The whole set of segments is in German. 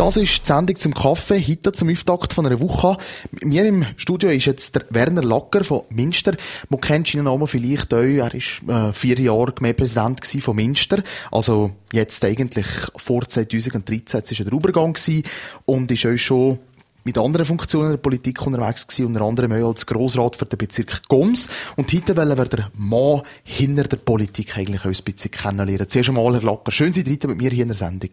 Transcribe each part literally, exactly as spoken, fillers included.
Das ist die Sendung zum Kaffee, heute zum Auftakt von einer Woche. Mit mir im Studio ist jetzt der Werner Lacker von Minster. Man kennt seinen Namen vielleicht auch. Er war äh, vier Jahre Gemeindepräsident von Minster. Also jetzt eigentlich vor zwanzig dreizehn, jetzt war der Übergang gewesen und ist auch schon mit anderen Funktionen in der Politik unterwegs gewesen, unter anderem auch als Grossrat für den Bezirk Goms. Und heute wollen wir den Mann hinter der Politik eigentlich auch ein bisschen kennenlernen. Zuerst einmal, Herr Lacker, schön, Sie sind mit mir hier in der Sendung.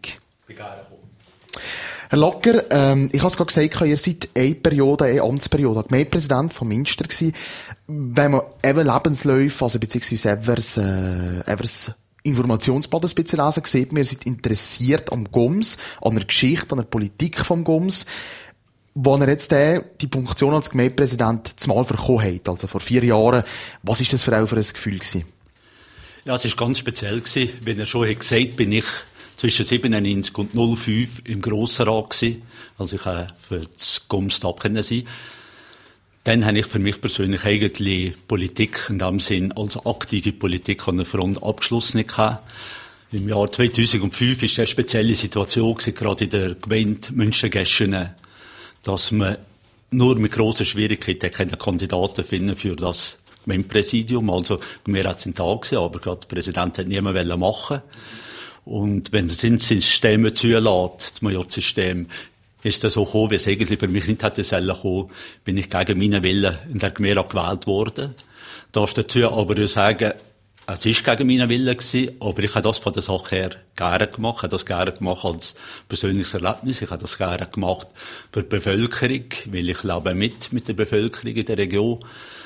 Herr Lacker, ähm, ich habe es gerade gesagt, ihr seid eine Periode, eine Amtsperiode Gemeindepräsident von Minster gewesen. Wenn man eben Lebensläufe, also beziehungsweise Evers, äh, Evers Informationsblatt ein bisschen lesen, sieht man, ihr seid interessiert am Goms, an der Geschichte, an der Politik vom Goms. Als er jetzt äh, die Funktion als Gemeindepräsident zumal bekommen hat, also vor vier Jahren, was ist das für auch für ein Gefühl gewesen? Ja, es war ganz speziell gewesen. Wie er schon hat gesagt, bin ich zwischen siebenundneunzig und null fünf im Grossrat gewesen. Also ich konnte für das Goms da sein. Dann habe ich für mich persönlich eigentlich Politik in dem Sinn, also aktive Politik an der Front abgeschlossen gehabt. Im Jahr zweitausendfünf war eine spezielle Situation gewesen, gerade in der Gemeinde Münstergeschen, dass man nur mit grossen Schwierigkeiten keine Kandidaten finden für das Gemeindepräsidium. Also, wir hatten da gewesen, aber gerade der Präsident hat niemand machen. Und wenn das System zulässt, das Majorzsystem, ist das so gekommen, wie es eigentlich für mich nicht hätte sollen kommen, bin ich gegen meinen Willen in der Gemeinde gewählt worden. Ich darf dazu aber sagen, es war gegen meinen Willen gewesen, aber ich habe das von der Sache her gerne gemacht. Ich habe das gerne gemacht als persönliches Erlebnis. Ich habe das gerne gemacht für die Bevölkerung, weil ich lebe mit, mit der Bevölkerung in der Region.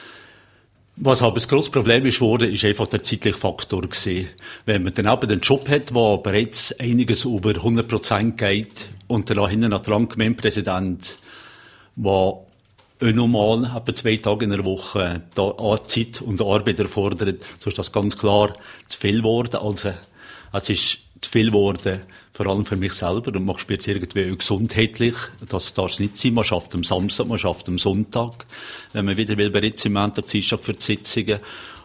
Was aber das grosse Problem ist worden, ist einfach der zeitliche Faktor gewesen. Wenn man dann eben einen Job hat, der bereits einiges über hundert Prozent geht, und dann hinten noch dran Gemeindepräsident, der auch nochmal etwa zwei Tage in der Woche da Zeit und Arbeit erfordert, so ist das ganz klar zu viel geworden. Also, es ist zu viel geworden, vor allem für mich selber, und man spielt irgendwie auch gesundheitlich. Das darf es nicht sein. Man schafft am Samstag, man schafft am Sonntag, wenn man wieder will, bereits am Montag, Dienstag für die Sitzungen.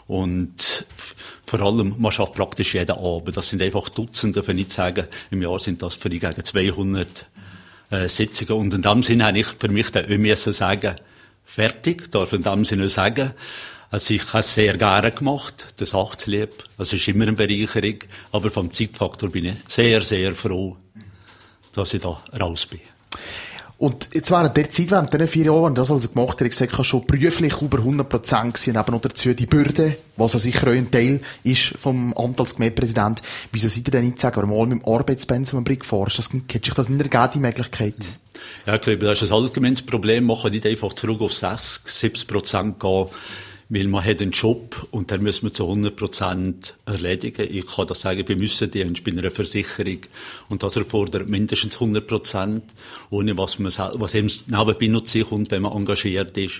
Und vor allem, man schafft praktisch jeden Abend. Das sind einfach Dutzende, wenn ich sagen, im Jahr sind das für ich gegen zweihundert äh, Sitzungen. Und in dem Sinne habe ich für mich dann auch müssen sagen, fertig, darf in dem Sinne sagen. Also ich habe es sehr gerne gemacht, das Achtslieb. Es ist immer eine Bereicherung, aber vom Zeitfaktor bin ich sehr, sehr froh, dass ich da raus bin. Und jetzt während der Zeit, während dieser vier Jahren, das also gemacht, habe ich gesagt, schon beruflich über hundert Prozent gewesen, und eben noch dazu die Bürde, was ja sicher auch ein Teil ist vom Amt als Gemeindepräsident. Wieso seid ihr denn nicht sagen, aber mal mit dem Arbeitspensum am Brick fahrst? Das, hätte sich das nicht ergeben, die Möglichkeit? Ja, ich glaube, das ist ein allgemeines Problem. Man kann nicht einfach zurück auf sechzig, siebzig Prozent gehen, weil man hat einen Job und den müssen wir zu hundert Prozent erledigen. Ich kann das sagen, wir müssen die, ich bin in einer Versicherung und das erfordert mindestens hundert Prozent, ohne was man, was eben nebenbei noch zu sich kommt, wenn man engagiert ist.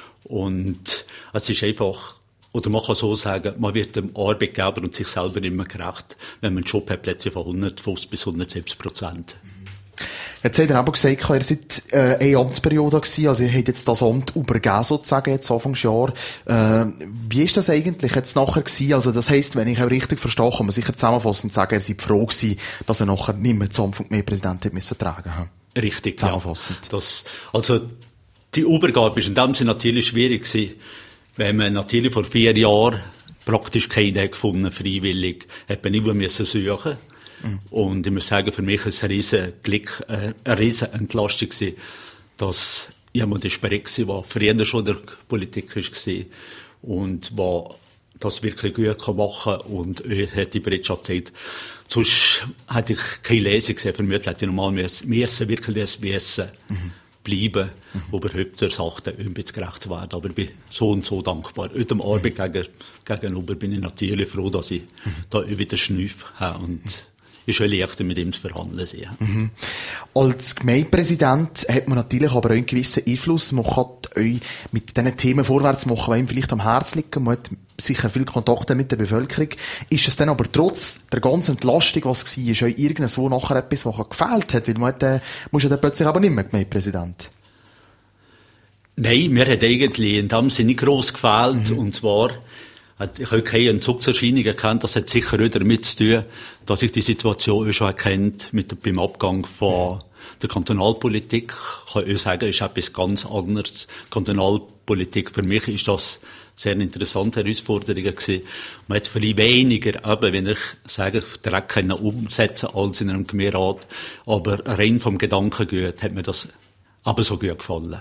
Und es ist einfach, oder man kann so sagen, man wird dem Arbeitgeber und sich selber immer gerecht, wenn man einen Job hat, plötzlich von hundertfünfzig bis hundertsiebzig Prozent. Jetzt hat er aber gesagt, ihr seid äh, eine Amtsperiode gewesen, also ihr habt jetzt das Amt übergeben, sozusagen, jetzt Anfangsjahr. Äh, wie ist das eigentlich jetzt nachher gewesen? Also das heisst, wenn ich auch richtig verstehe, kann man sicher zusammenfassend sagen, ihr seid froh gewesen, dass er nachher nicht mehr das Amt vom Gemeindepräsidenten müssen tragen haben. Richtig, zusammenfassend. Ja. Das, also die Übergabe ist in dem Sinne natürlich schwierig gewesen, wenn man natürlich vor vier Jahren praktisch keine Idee gefunden, freiwillig, hat man nicht mehr müssen suchen. Und ich muss sagen, für mich ist es ein riesen Glück, äh, eine riesen Entlastung gewesen, dass jemand ist bereit war, der früher schon in der Politik war und der das wirklich gut machen kann und er hat die Bereitschaft gezeigt. Sonst hätte ich keine Lesung gesehen, für mich hätte ich normal müssen, müssen wirklich das Wissen mhm. bleiben, mhm. überhaupt der Sache ein bisschen gerecht zu werden. Aber ich bin so und so dankbar. Auch dem Arbeitgeber gegenüber bin ich natürlich froh, dass ich mhm. da wieder Schnüff habe und ist schon leichter, mit ihm zu verhandeln. Ja. Mhm. Als Gemeindepräsident hat man natürlich aber auch einen gewissen Einfluss. Man kann euch mit diesen Themen vorwärts machen, die ihm vielleicht am Herzen liegen. Man hat sicher viel Kontakt mit der Bevölkerung. Ist es dann aber trotz der ganzen Entlastung, was war, ist euch irgendwo nachher etwas, was gefehlt hat? Weil man hat, äh, muss ja dann plötzlich aber nicht mehr Gemeindepräsident. Nein, mir hat eigentlich in dem Sinne nicht gross gefehlt. Mhm. Und zwar, Ich habe keine Entzugserscheinungen gekannt. Das hat sicher auch damit zu tun, dass ich die Situation auch schon erkennt mit beim Abgang von der Kantonalpolitik. Ich kann auch sagen, ist etwas ganz anderes. Kantonalpolitik, für mich ist das sehr interessante Herausforderungen gewesen. Man hat viel weniger, eben, wenn ich sage, direkt können umsetzen als in einem Gemeinderat. Aber rein vom Gedankengut hat mir das aber so gut gefallen.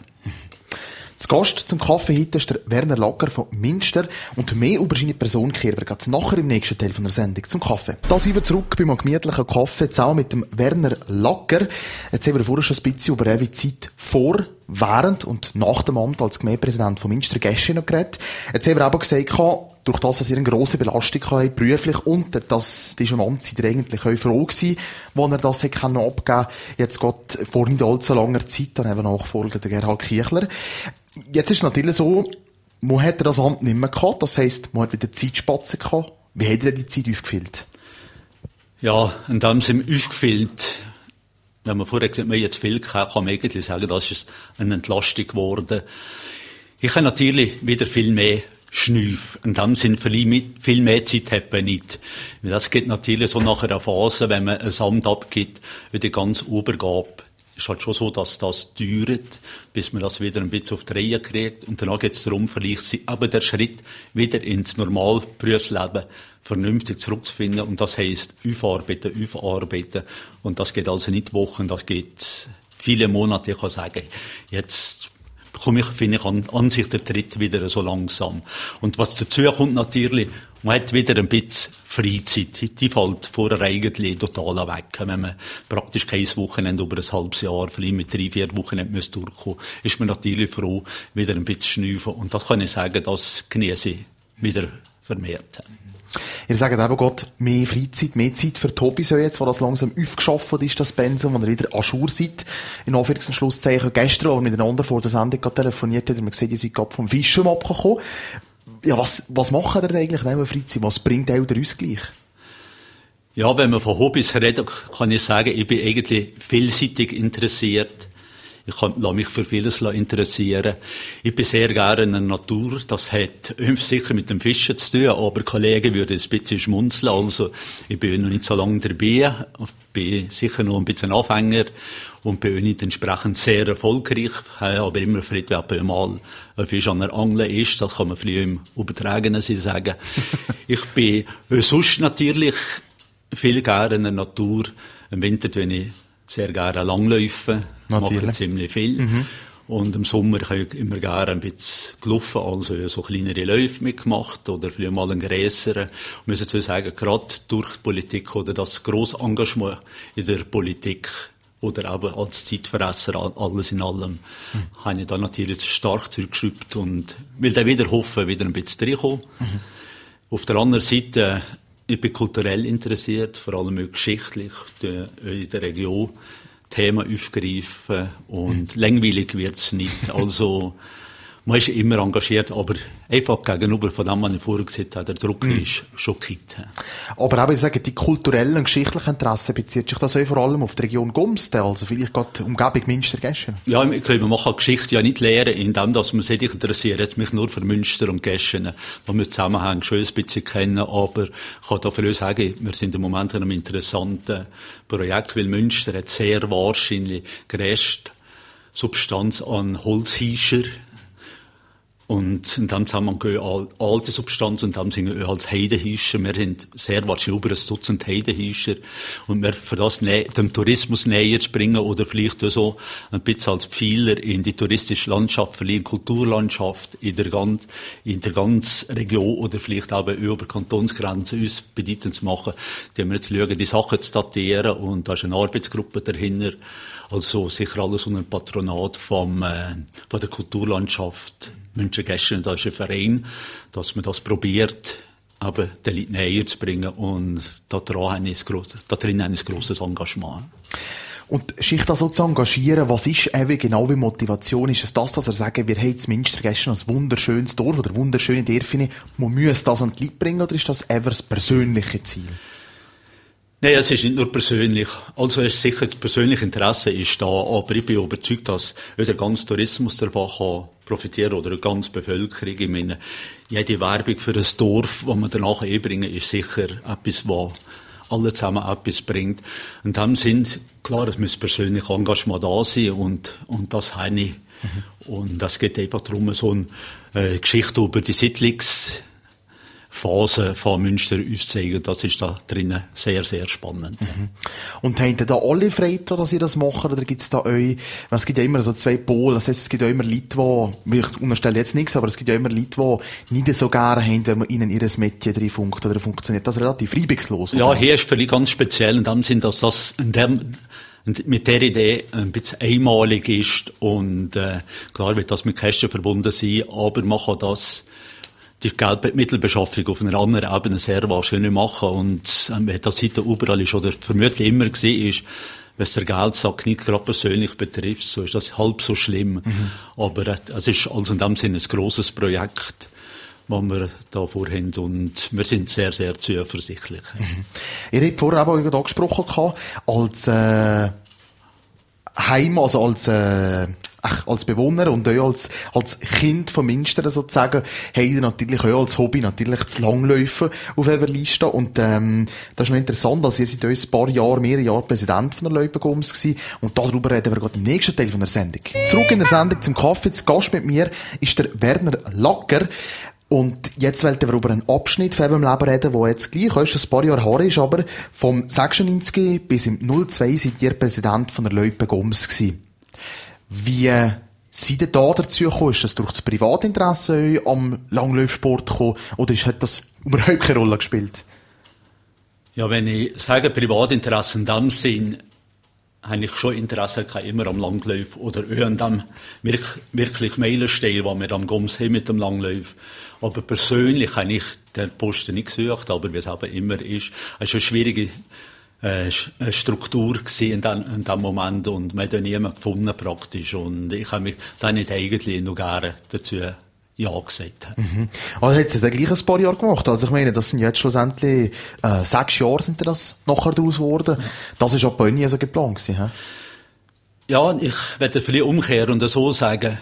Zu Gast zum Kaffee heute ist der Werner Lagger von Münster. Und mehr über seine Person kehren wir jetzt nachher im nächsten Teil von der Sendung zum Kaffee. Da sind wir zurück bei einem gemütlichen Kaffee, zusammen mit dem Werner Lagger. Jetzt haben wir vorher schon ein bisschen über eure Zeit vor, während und nach dem Amt als Gemeindepräsident von Münster-Gäschen noch geredet. Jetzt haben wir aber gesagt, durch das, dass ihr eine grosse Belastung habt, beruflich, und dass die schon Amtszeit ihr eigentlich auch froh gewesen, wo er das hat abgeben konnte. Jetzt geht vor nicht allzu langer Zeit dann eben Nachfolger, der Gerhard Kiechler. Jetzt ist es natürlich so, man hat das Amt nicht mehr gehabt, das heisst, man hat wieder Zeitspatzen gehabt. Wie hat ihr die Zeit aufgefüllt? Ja, in dem Sinne aufgefüllt. Wenn man vorher gesagt hat, man jetzt viel gehabt, kann man eigentlich sagen, das ist eine Entlastung geworden. Ich habe natürlich wieder viel mehr Schnüff. In dem Sinne viel mehr Zeit hat man nicht. Das geht natürlich so nach einer Phase, wenn man ein Amt abgibt, wie die ganze Übergabe. Es ist halt schon so, dass das dauert, bis man das wieder ein bisschen auf die Reihe kriegt. Und danach geht es darum, vielleicht aber der Schritt wieder ins Normalberufsleben vernünftig zurückzufinden. Und das heisst, aufarbeiten, aufarbeiten. Und das geht also nicht Wochen, das geht viele Monate. Ich kann sagen, jetzt komme ich, finde ich, an, an sich der Tritt wieder so langsam. Und was dazu kommt natürlich, man hat wieder ein bisschen Freizeit. Die fällt vorher eigentlich total weg. Wenn man praktisch kein Wochenende über ein halbes Jahr, vielleicht mit drei, vier Wochenenden durchkommen muss, ist man natürlich froh, wieder ein bisschen schnüffeln. Und das kann ich sagen, das genieße ich wieder vermehrt. Ihr sagt eben Gott, mehr Freizeit, mehr Zeit für die Hobbys jetzt, wo das langsam aufgeschafft ist, das Pensum, wo ihr wieder à jour seid. In Anführungs- und Schlusszeichen. Gestern, als wir miteinander vor der Sendung telefoniert haben, haben wir gesehen, ihr seid gerade vom Fischen abgekommen. Ja, was, was macht ihr eigentlich neben Freizeit? Was bringt auch der Ausgleich? Ja, wenn man von Hobbys redet, kann ich sagen, ich bin eigentlich vielseitig interessiert. Ich kann mich für vieles interessieren. Ich bin sehr gerne in der Natur. Das hat sicher mit dem Fischen zu tun, aber Kollegen würden ein bisschen schmunzeln. Also, ich bin noch nicht so lange dabei. Ich bin sicher noch ein bisschen Anfänger und bin nicht entsprechend sehr erfolgreich. Ich habe aber immer Frieden, wenn mal ein Fisch an der Angel ist. Das kann man vielleicht im Übertragenen sagen. Ich bin sonst natürlich viel gerne in der Natur. Im Winter, wenn ich sehr gerne Langläufe. Natürlich. Mache ziemlich viel. Mhm. Und im Sommer habe ich immer gerne ein bisschen gelaufen, also so kleinere Läufe mitgemacht oder vielleicht mal einen grösseren. Ich muss dazu sagen, gerade durch die Politik oder das grosse Engagement in der Politik oder eben als Zeitfresser, alles in allem, mhm. habe ich da natürlich stark zurückgeschraubt und will dann wieder hoffen, wieder ein bisschen reinkommen. Mhm. Auf der anderen Seite, ich bin kulturell interessiert, vor allem geschichtlich, in der Region. Themen aufgreifen und langweilig wird's nicht. Also, man ist immer engagiert, aber einfach gegenüber von dem, was ich vorher gesagt habe, der Druck mm. ist schon gekippt. Aber auch, ich sage, die kulturellen und geschichtlichen Interessen bezieht sich das auch vor allem auf die Region Gumsten, also vielleicht gerade die Umgebung Münster-Gäschen? Ja, ich glaube, man kann Geschichte ja nicht lehren, indem dass man sich interessiert, jetzt mich nur für Münster und Gäschen, wo wir Zusammenhänge schon ein bisschen kennen, aber ich kann dafür sagen, wir sind im Moment in einem interessanten Projekt, weil Münster hat sehr wahrscheinlich grösste Substanz an Holzhischer. Und in dem Zusammenhang gehen alte Substanzen und dann sind wir als Heidehischer. Wir haben sehr wahrscheinlich über ein Dutzend Heidehischer. Und wir für das dem Tourismus näher zu bringen oder vielleicht so ein bisschen als Pfeiler in die touristische Landschaft, vielleicht in die Kulturlandschaft in der ganzen, in der ganzen Region oder vielleicht auch über Kantonsgrenzen uns bedeutend zu machen. Die haben wir jetzt schauen, die Sachen zu datieren und da ist eine Arbeitsgruppe dahinter. Also sicher alles unter dem Patronat vom, äh, von der Kulturlandschaft. Münster-Gäschen, da ist ein Verein, dass man das probiert, aber den Leuten näher zu bringen und da drin haben wir ein grosses Engagement. Und sich da so zu engagieren, was ist eben genau wie Motivation? Ist es das, dass er sagt, wir haben in Münster-Gäschen ein wunderschönes Dorf oder wunderschöne Dörfer, man muss das an die Leute bringen, oder ist das eher das persönliche Ziel? Nein, es ist nicht nur persönlich. Also es ist sicher, das persönliche Interesse ist da, aber ich bin überzeugt, dass der ganze Tourismus davon kann profitieren oder die ganze Bevölkerung. Ich meine, jede Werbung für ein Dorf, die man danach einbringen, ist sicher etwas, was alle zusammen etwas bringt. In dem Sinn, klar, es muss persönlich Engagement da sein und, und das habe ich. Mhm. Und es geht einfach darum, so eine äh, Geschichte über die Siedlungs- Phase von Münster uns zeigen, das ist da drinnen sehr, sehr spannend. Mhm. Und habt ihr da alle Freitag, dass ihr das macht, oder gibt es da euch, es gibt ja immer so zwei Pole, das heisst, es gibt ja immer Leute, die, ich unterstelle jetzt nichts, aber es gibt ja immer Leute, die nicht so gerne haben, wenn man ihnen ihr Metier drin funkt, oder funktioniert das relativ reibungslos? Ja, hier ist vielleicht ganz speziell in dem Sinn, dass das in dem mit der Idee ein bisschen einmalig ist und äh, klar wird das mit Kosten verbunden sein, aber man kann das die Geldmittelbeschaffung auf einer anderen Ebene sehr wahrscheinlich machen. Und wenn das heute überall ist oder vermutlich immer gesehen ist, wenn es der Geldsack nicht gerade persönlich betrifft, so ist das halb so schlimm. Mhm. Aber es ist also in dem Sinne ein grosses Projekt, was wir da vorhaben. Und wir sind sehr, sehr zuversichtlich. Mhm. Ihr habt vorher auch angesprochen, als äh, Heim, also als äh, Ach, als Bewohner und auch als, als Kind von Münster sozusagen, haben die natürlich auch als Hobby natürlich das Langläufen auf eurer Liste. Und, ähm, das ist noch interessant, dass ihr seid ein paar Jahre, mehrere Jahre Präsident von der Loipen-Goms gewesen. Und darüber reden wir gerade im nächsten Teil von der Sendung. Zurück in der Sendung zum Kaffee. Zu Gast mit mir ist der Werner Lacker. Und jetzt wollen wir über einen Abschnitt von eurem Leben reden, der jetzt gleich erst ein paar Jahre her ist, aber vom sechsundneunzig bis im null zwei seid ihr Präsident von der Loipen-Goms gewesen. Wie seid ihr da dazu gekommen? Ist das durch das Privatinteresse am Langlaufsport gekommen? Oder hat das überhaupt keine Rolle gespielt? Ja, wenn ich sage Privatinteresse in dem Sinn, habe ich schon Interesse gehabt, immer am Langlauf oder auch an dem wirklich, wirklich Meilenstein, den wir am Goms haben mit dem Langlauf. Aber persönlich habe ich den Posten nicht gesucht, aber wie es eben immer ist, es ist eine schwierige äh, Struktur gewesen in dem, in dem Moment und man hat dann niemanden gefunden praktisch und ich habe mich dann nicht eigentlich noch gerne dazu ja gesagt. Mhm. Also hat es ja gleich ein paar Jahre gemacht, also ich meine, das sind jetzt schlussendlich äh, sechs Jahre sind das nachher daraus geworden. Ja. Das ist auch bei nie so geplant gewesen, he? Ja, ich werde vielleicht umkehren und so sagen,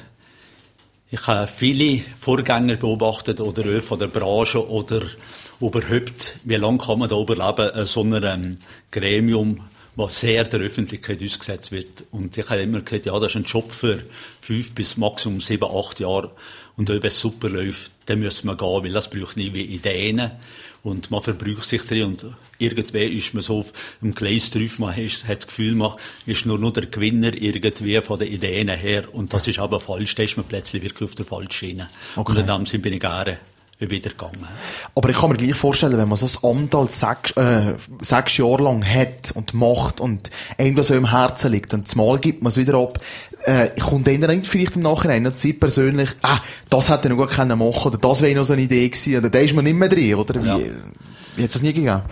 ich habe viele Vorgänger beobachtet oder auch von der Branche oder überhaupt, wie lange kann man da überleben, so einem Gremium, was sehr der Öffentlichkeit ausgesetzt wird. Und ich habe immer gesagt, ja, das ist ein Job für fünf bis maximum sieben, acht Jahre. Und wenn es super läuft, dann müssen wir gehen, weil das braucht nie wie Ideen. Und man verbraucht sich drin und irgendwann ist man so auf dem Gleis drauf, man hat das Gefühl, man ist nur noch der Gewinner irgendwie von den Ideen her. Und das ist aber falsch, da ist man plötzlich wirklich auf der falschen Schiene. Okay. Und in dem Sinne bin ich gerne wieder gegangen. Aber ich kann mir gleich vorstellen, wenn man so ein Amt als sechs, äh, sechs Jahre lang hat und macht und einem das so im Herzen liegt und zumal gibt man es wieder ab, äh, kommt dann nicht vielleicht im Nachhinein und sieht persönlich, ah, das hätte ich noch gut machen können oder das wäre noch so eine Idee gewesen oder da ist man nicht mehr drin, oder? Wie, ja. Wie hat das nie gegeben?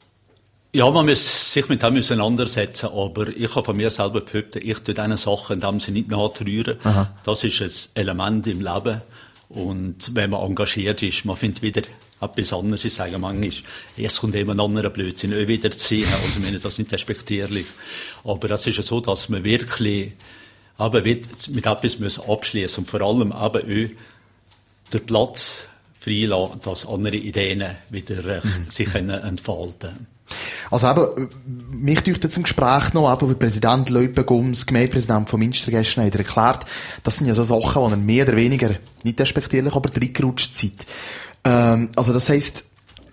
Ja, man muss sich mit dem auseinandersetzen, aber ich habe von mir selber behauptet, ich tue diesen Sachen in dem Sinne nicht nachrühren. Aha. Das ist ein Element im Leben. Und wenn man engagiert ist, man findet wieder etwas anderes. Ich sage manchmal, es kommt eben ein anderer Blödsinn auch wieder zu sehen. Also ich meine das nicht respektierlich. Aber es ist ja so, dass man wirklich aber mit etwas abschließen und vor allem eben auch den Platz freilassen, dass andere Ideen wieder äh, sich entfalten. Also eben, mich durch jetzt im Gespräch noch, eben, wie Präsident Loipen-Goms, Gemeindepräsident von Münster gestern hat erklärt, das sind ja so Sachen, die er mehr oder weniger, nicht respektierlich, aber reingerutscht sind. Ähm, also das heisst,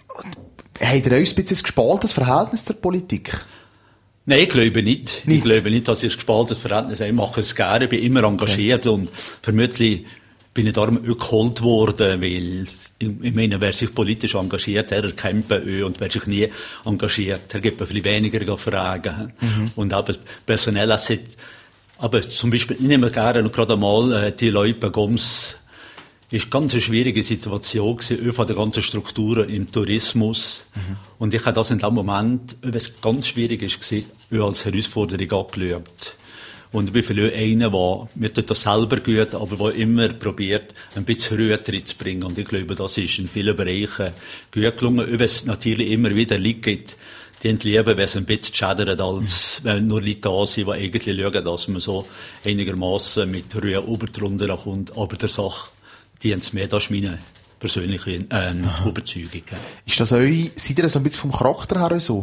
habt ihr euch ein bisschen ein gespaltenes Verhältnis zur Politik? Nein, ich glaube nicht. nicht. Ich glaube nicht, dass ich ein gespaltenes Verhältnis habe. Ich mache es gerne, ich bin immer engagiert okay. Und vermutlich bin ich darum auch geholt worden, weil ich meine, wer sich politisch engagiert, der erkennt auch, und wer sich nie engagiert, der gibt viel weniger Fragen. Mhm. Und aber personell, aber zum Beispiel, ich nehme gerne noch gerade einmal die Loipen-Goms, ist ganz eine schwierige Situation gewesen, von der ganzen Strukturen im Tourismus. Mhm. Und ich habe das in dem Moment, weil es ganz schwierig war, als Herausforderung angeschaut. Und ich bin vielleicht einer, der, mir tut das selber gut, aber der immer probiert, ein bisschen Ruhe reinzubringen. Und ich glaube, das ist in vielen Bereichen gut gelungen. Ob es natürlich immer wieder liegt, die lieber, wenn es ein bisschen schädert, als wenn nur Leute da sind, die eigentlich schauen, dass man so einigermaßen mit Ruhe ober drunter kommt. Aber der Sache dient es mehr, das ist meine persönliche äh, Überzeugung. Ist das euch, seid ihr so ein bisschen vom Charakter her so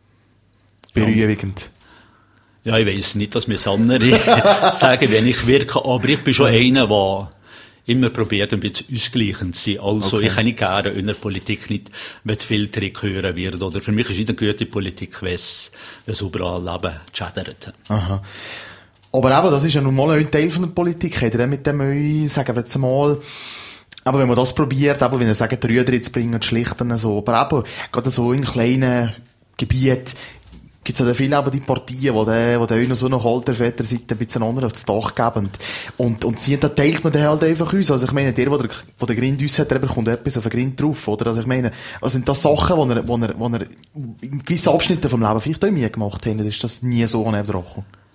berührend? Ja, ich weiss nicht, dass mir das andere sagen, wenn ich wirke, aber ich bin schon einer, der immer probiert, ein bisschen ausgleichend zu sein. Also, okay. Ich kann nicht gerne in der Politik nicht, wenn zu viel Trick hören wird. Oder für mich ist nicht eine gute Politik, wenn es überall Leben schädert. Aha. Aber eben, das ist ja nun mal ein Teil von der Politik. Habt ihr mit dem euch, sagen wir jetzt mal, aber wenn man das probiert, eben, wenn ihr sagt, die Rüder zu bringen, die Schlichten, so, aber eben, gerade so in kleinen Gebieten, gibt's ja viele aber die Partien, wo der, wo der noch so noch Halterväter sind, ein bisschen anderen aufs Dach geben. Und, und sie, da teilt man dann halt einfach uns. Also ich meine, der, wo der, wo der Grind uns hat, der bekommt etwas auf den Grind drauf, oder? Also ich meine, also sind das Sachen, wo er, wo er, wo er in gewissen Abschnitten vom Leben vielleicht auch nie gemacht hat, ist das nie so an drauf.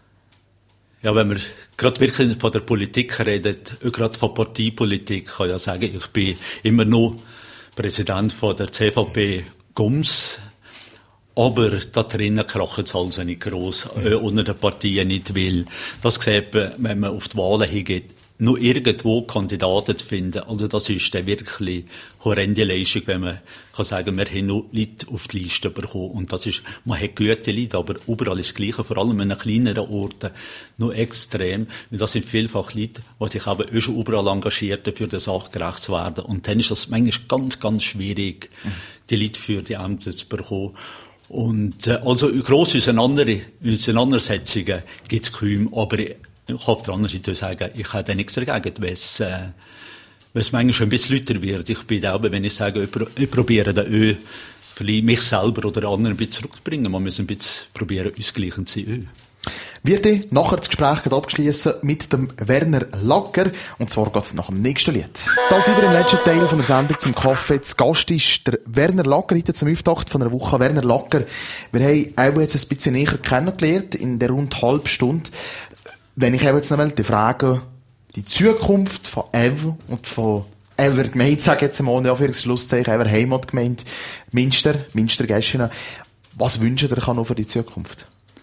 Ja, wenn wir gerade wirklich von der Politik reden, gerade von Parteipolitik, kann ich ja sagen, ich bin immer noch Präsident von der C V P Gums. Aber da drinnen kracht es also nicht gross, äh, unter den Partien nicht, weil das sieht man, wenn man auf die Wahlen hingeht, nur irgendwo Kandidaten zu finden. Also das ist dann wirklich horrende Leistung, wenn man kann sagen, wir haben nur Leute auf die Liste bekommen. Und das ist, man hat gute Leute, aber überall ist das Gleiche, vor allem in kleineren Orten, nur extrem. Und das sind vielfach Leute, die sich eben auch schon überall engagiert, für die Sache gerecht zu werden. Und dann ist das manchmal ganz, ganz schwierig, die Leute für die Ämter zu bekommen. Und, äh, also, grosse Auseinandersetzungen gibt's kaum, aber ich kann auf der anderen Seite sagen, ich habe da nichts dagegen, wenn es, äh, wenn es manchmal schon ein bisschen lauter wird. Ich bin auch, wenn ich sage, ich, ich probiere da auch, vielleicht mich selber oder anderen ein bisschen zurückzubringen. Man muss ein bisschen probieren, ausgleichend zu sein. Wir dann nachher das Gespräch abschließen mit dem Werner Lacker. Und zwar geht es nach dem nächsten Lied. Da sind wir im letzten Teil von der Sendung zum Kaffee. Zu Gast ist der Werner Lacker, heute zum Auftakt von einer Woche. Werner Lacker, wir haben auch jetzt ein bisschen näher kennengelernt in der rund halben Stunde. Wenn ich jetzt noch die Frage, die Zukunft von Ever und von Ever Gemeinde, sage ich jetzt mal, ja, für Schlusszeichen, Ever Heimatgemeinde, Münster, Münster-Gäschinen. Was wünscht ihr noch für die Zukunft?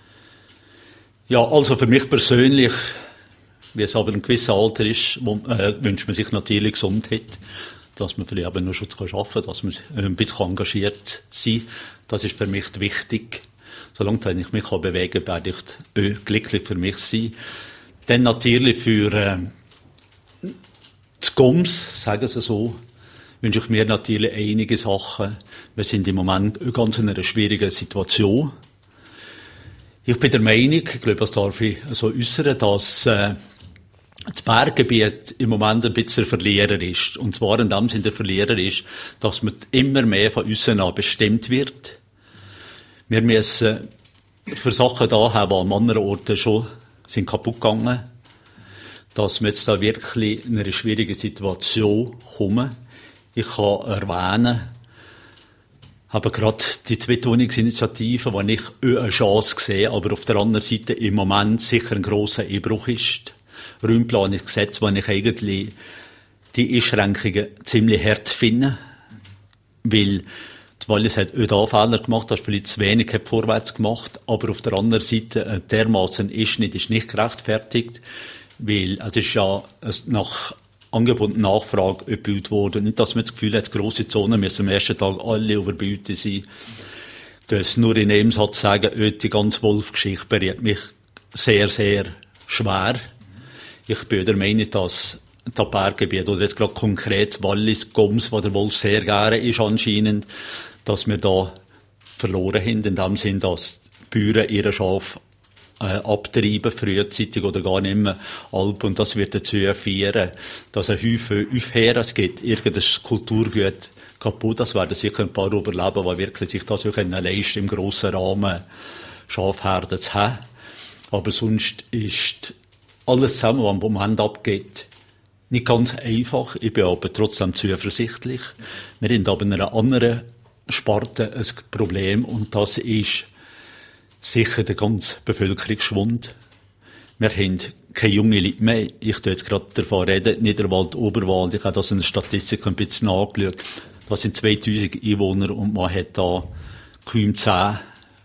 Ja, also für mich persönlich, wie es aber ein gewisses Alter ist, wo, äh, wünscht man sich natürlich Gesundheit, dass man vielleicht eben nur schon arbeiten kann, dass man ein bisschen engagiert sein kann. Das ist für mich wichtig. Solange ich mich bewegen kann, werde ich glücklich für mich sein. Dann natürlich für äh, das Gums, sagen Sie so, wünsche ich mir natürlich einige Sachen. Wir sind im Moment ganz in einer schwierigen Situation. Ich bin der Meinung, ich glaube, das darf ich so äußern, dass äh, das Berggebiet im Moment ein bisschen ein Verlierer ist. Und zwar in dem Sinne der Verlierer ist, dass man immer mehr von uns an bestimmt wird. Wir müssen für Sachen da haben, die an anderen Orten schon sind kaputt gegangen, dass wir jetzt da wirklich in eine schwierige Situation kommen. Ich kann erwähnen, aber gerade die Zweitwohnungsinitiative, die ich eine Chance sehe, aber auf der anderen Seite im Moment sicher ein grosser Einbruch ist. Raumplanungsgesetz, wo ich eigentlich die Einschränkungen ziemlich hart finde, weil die Wallis hat auch da Fehler gemacht, dass vielleicht zu wenig hat vorwärts gemacht, aber auf der anderen Seite dermaßen ist nicht, ist nicht gerechtfertigt, weil es ist ja nach Angebot und Nachfrage gebaut worden. Nicht, dass man das Gefühl hat, grosse Zonen müssen am ersten Tag alle überbaut sein. Das nur in einem Satz sagen, die ganze Wolf-Geschichte berührt mich sehr, sehr schwer. Ich bin der Meinung, dass das Berggebiet, oder jetzt gerade konkret Wallis, Goms, wo der Wolf sehr gerne ist anscheinend, dass wir da verloren haben, in dem Sinn, dass die Bauern ihre Schafe äh, abtreiben, frühzeitig oder gar nicht mehr Alp, und das wird dazu führen, dass ein Haufen aufhören, es geht irgendein Kulturgut kaputt, das werden sicher ein paar überleben, die wirklich sich das auch leisten, im grossen Rahmen Schafherden zu haben. Aber sonst ist alles zusammen, was im Moment abgeht, nicht ganz einfach. Ich bin aber trotzdem zuversichtlich. Wir haben aber in einer anderen Sparte ein Problem, und das ist sicher der ganze Bevölkerungsschwund. Wir haben keine jungen Leute mehr. Ich tue jetzt gerade davon reden, Niederwald, Oberwald. Ich habe das in der Statistik ein bisschen nachgeschaut. Das sind zweitausend Einwohner und man hat da kaum zehn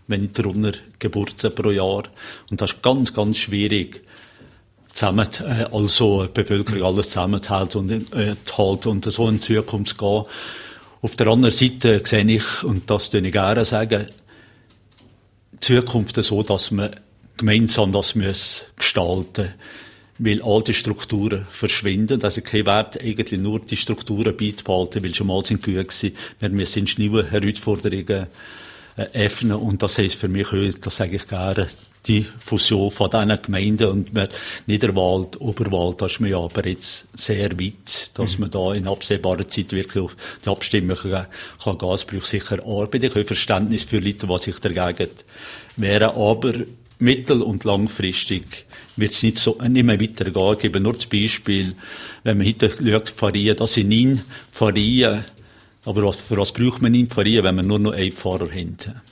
weniger Geburten pro Jahr. Und das ist ganz, ganz schwierig, zusammen, äh, also die Bevölkerung alles zusammenzuhalten und, äh, zu halten und so in die Zukunft zu gehen. Auf der anderen Seite sehe ich, und das tue ich gerne sagen, die Zukunft so, dass man gemeinsam das muss gestalten, weil alte Strukturen verschwinden. Also kein Wert, eigentlich nur die Strukturen beizubehalten, weil schon mal sind gut gewesen. Wir müssen neue Herausforderungen äh, öffnen und das heisst für mich heute, das sage ich gerne, die Fusion von diesen Gemeinden und mit Niederwald, Oberwald, da ist man ja aber jetzt sehr weit, dass man da in absehbarer Zeit wirklich auf die Abstimmung kann, kann gehen. Es braucht sicher Arbeit. Ich habe Verständnis für Leute, die sich dagegen wehren, aber mittel- und langfristig wird es nicht so, nicht mehr weitergehen. Ich gebe nur das Beispiel, wenn man heute schaut, Pfarrien, das sind neun Pfarrien, aber was, für was braucht man neun Pfarrien, wenn man nur noch einen Pfarrer hat?